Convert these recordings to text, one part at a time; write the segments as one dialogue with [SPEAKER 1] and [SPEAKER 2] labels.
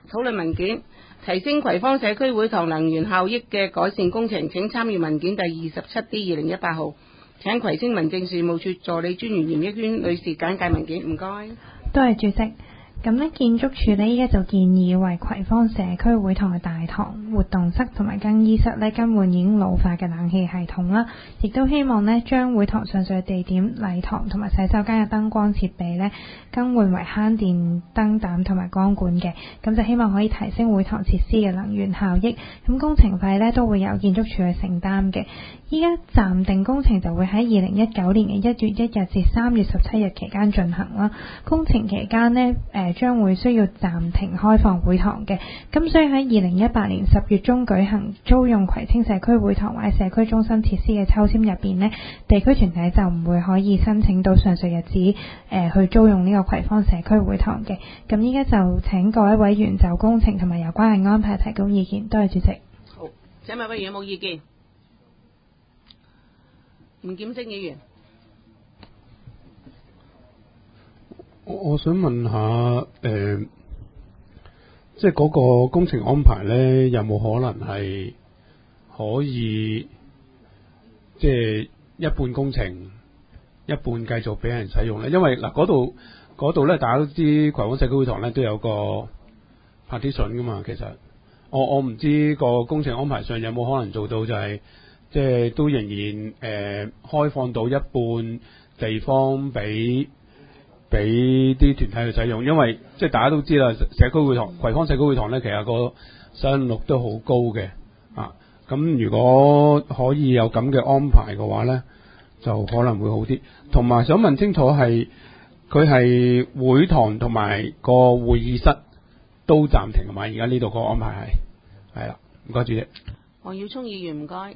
[SPEAKER 1] 討論文件，提升葵芳社區會堂能源效益嘅改善工程，請參閱文件第 27D 2018號。請葵青民政事務處助理專員嚴益娟女士簡介文件，唔該。
[SPEAKER 2] 多謝主席。咁呢，建築署呢依家就建議為葵芳社區會堂嘅大堂、活動室同埋更衣室呢更換已經老化嘅冷氣系統啦，亦都希望呢將會堂上述嘅地點、禮堂同埋洗手間嘅燈光設備呢更換為慳電燈膽同埋光管嘅，咁就希望可以提升會堂設施嘅能源效益。咁工程費呢都會由建築署去承擔嘅。依家暫定工程就會喺2019年嘅1月1日至3月17日期間進行啦。工程期間呢將會需要暫停開放會堂嘅，咁所以喺2018年10月中舉行租用葵青社區會堂或者社區中心設施嘅抽籤入邊呢，地區團體就唔會可以申請到上述日子去租用呢個葵芳社區會堂嘅。咁依家就請各位委員就工程同埋有關嘅安排提供意見。多謝主席。
[SPEAKER 1] 好，請問委員有冇意見？吳劍晶議員。
[SPEAKER 3] 我想問下，即係嗰個工程安排咧，有冇可能係可以即係一半工程，一半繼續俾人使用咧？因為嗱，嗰度咧，大家都知葵芳社區會堂咧都有個 partition 噶嘛。其實我唔知個工程安排上有冇可能做到就係即係都仍然開放到一半地方俾啲團體去使用，因為即係大家都知啦，社區會堂葵芳社區會堂咧，其實個使用率都好高嘅啊。咁如果可以有咁嘅安排嘅話咧，就可能會好啲。同埋想問清楚係佢係會堂同埋個會議室都暫停係嘛？而家呢度個安排係啦，唔該主席。
[SPEAKER 1] 黃耀聰議員唔該。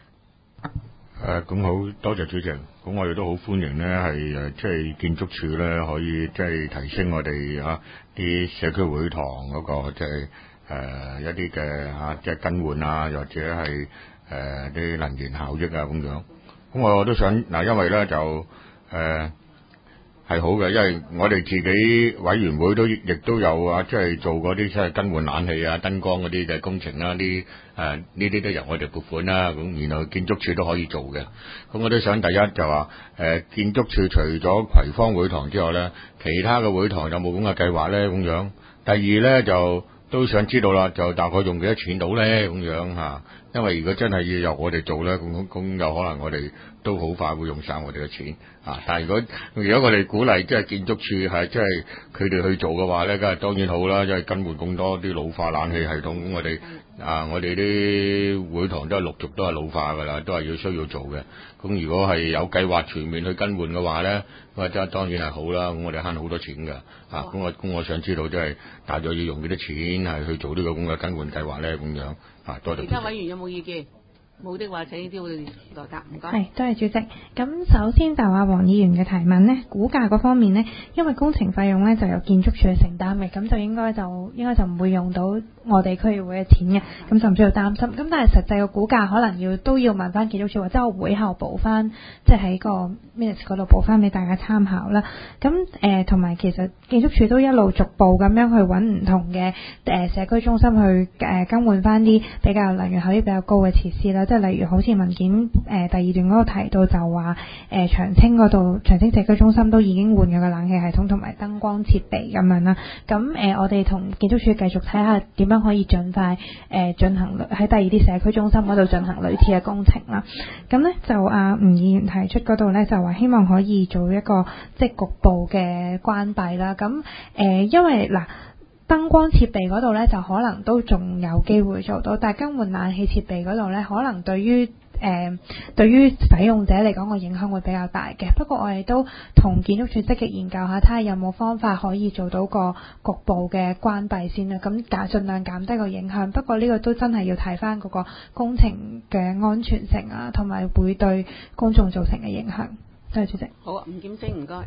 [SPEAKER 4] 咁好多謝主席。咁我哋都好歡迎呢係即係建築署呢可以即係提升我哋啲社區會堂嗰個即係一啲嘅即係更換啊，或者係啲能源效益啊咁樣。咁我都想嗱，因為呢就係好嘅，因為我哋自己委員會亦都有即係做嗰啲即係更換冷氣啊、燈光嗰啲嘅工程啦，呢啲都由我哋撥款啦。咁然後建築署都可以做嘅。咁我都想第一就話建築署除咗葵芳會堂之外咧，其他嘅會堂有冇咁嘅計劃咧？咁樣。第二咧就都想知道啦，就大概用幾多錢到咧？咁樣嚇。因為如果真係要由我哋做咧，咁有可能我哋都好快會用晒我哋嘅錢啊！但係如果我哋鼓勵即係建築署係即係佢哋去做嘅話咧，梗係當然好啦，即係更換咁多啲老化冷氣系統，咁我哋啲會堂都係陸續都係老化㗎啦，都係要需要做嘅。咁如果係有計劃全面去更換嘅話咧，咁啊當然係好啦，咁我哋慳好多錢㗎啊！咁我想知道即係大約要用幾多錢係去做呢個咁嘅更換計劃咧？咁樣啊，多謝。
[SPEAKER 1] 其他委員有冇意見？冇的話請呢啲會來答，唔該。
[SPEAKER 2] 係，多謝主席。咁首先就話黃議員嘅提問呢，估價嗰方面呢，因為工程費用呢就由建築署去承擔嘅，咁就應該就唔會用到我哋區議會嘅錢嘅，咁就唔需要擔心。咁但係實際嘅估價可能都要問翻建築署，或者我會後補翻，即係喺個 minutes 嗰度補翻俾大家參考啦。咁同埋其實建築署都一路逐步咁樣去揾唔同嘅社區中心去更換翻啲比較能源效益比較高嘅設施啦。即係例如好似文件第二段嗰度提到就話長青嗰度長青社區中心都已經換咗個冷氣系統同埋燈光設備咁樣啦。咁我哋同建築署繼續睇下點樣可以盡快進行喺第二啲社區中心嗰度進行類似嘅工程啦。咁呢就吳議員提出嗰度呢，就話希望可以做一個即係局部嘅關閉啦。咁因為嗱。燈光設備嗰度呢，就可能都仲有機會做到，但係更換冷氣設備嗰度呢，可能對於使用者嚟講個影響會比較大嘅。不過我哋都同建築署積極研究下，睇下有冇方法可以做到個局部嘅關閉先啦。咁盡量減低個影響。不過呢個都真係要睇翻嗰個工程嘅安全性啊，同埋會對公眾造成嘅影響。多謝主席。
[SPEAKER 1] 好啊，吳劍晶唔該。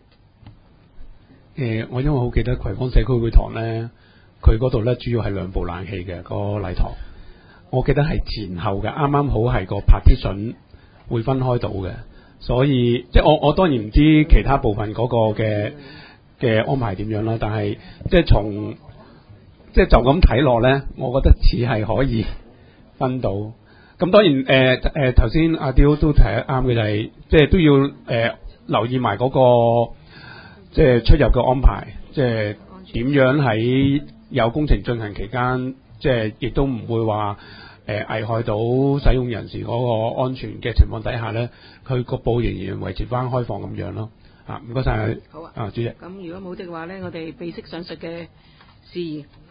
[SPEAKER 3] 我因為好記得葵芳社區會堂咧，佢嗰度咧主要係兩部冷氣嘅個禮堂，我記得係前後嘅，啱啱好係個 partition 會分開到嘅，所以即係我當然唔知其他部分嗰個嘅安排點樣啦，但係即係從即係就咁睇落咧，我覺得似係可以分到。咁當然頭先阿刁都提得啱嘅就係、即係都要留意埋嗰、個即係出入嘅安排，即係點樣喺有工程進行期間，即係亦都唔會話危害到使用人士嗰個安全嘅情況底下咧，佢局部仍然維持翻開放咁樣咯。唔該晒。
[SPEAKER 1] 好啊，
[SPEAKER 3] 主席。
[SPEAKER 1] 咁如果冇的話咧，我哋備悉上述嘅事宜。